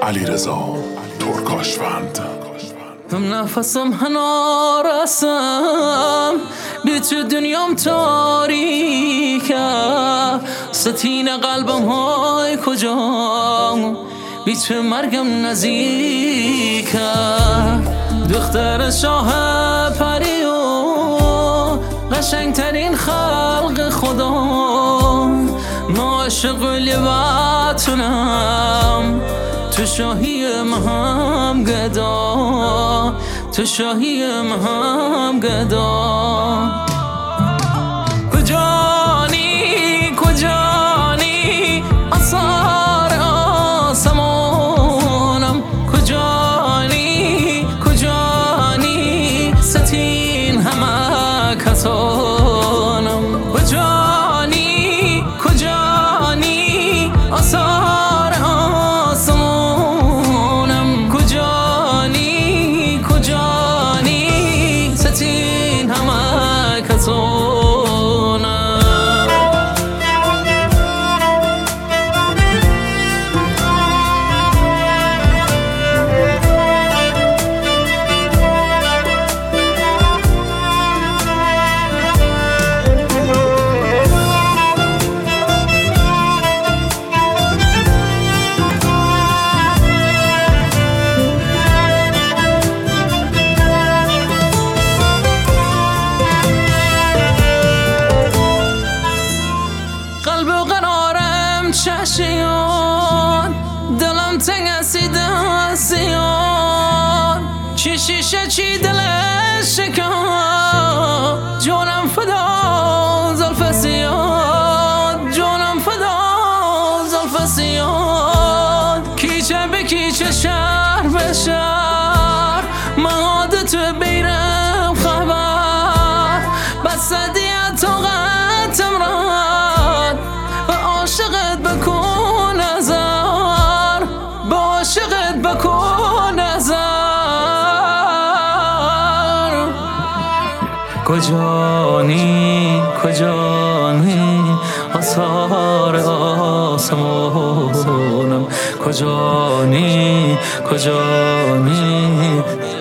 علیرضا ترکاشفند. هم نفسم هنو رسم بی تو دنیام تاریکه، ستین قلبم های کجا بی تو مرگم نزدیکه. دختر شاه پریو قشنگترین خلق خدا، عاشق لباتونم تو شاهی هم گدا، تو شاهی هم گدا. کجانی کجانی آثار آسمانم، کجانی کجانی ستین همه کسانم، کجانی کجانی آثار آسمانم، کجانی کجانی ستین همه کسانم. چشیان دلم تنگ اسی دستیان، چی شیشه چی دلش شکان، جونم فدا زلف سیاد، جونم فدا زلف سیاد. کیچه به کیچه شهر به شهر مهادت بیرم خبر، بس دیت و غتم رد و عاشقت بکن نظر، با عاشقت بکن نظر. کجانی کجانی آثار آسمانم، کجانی کجانی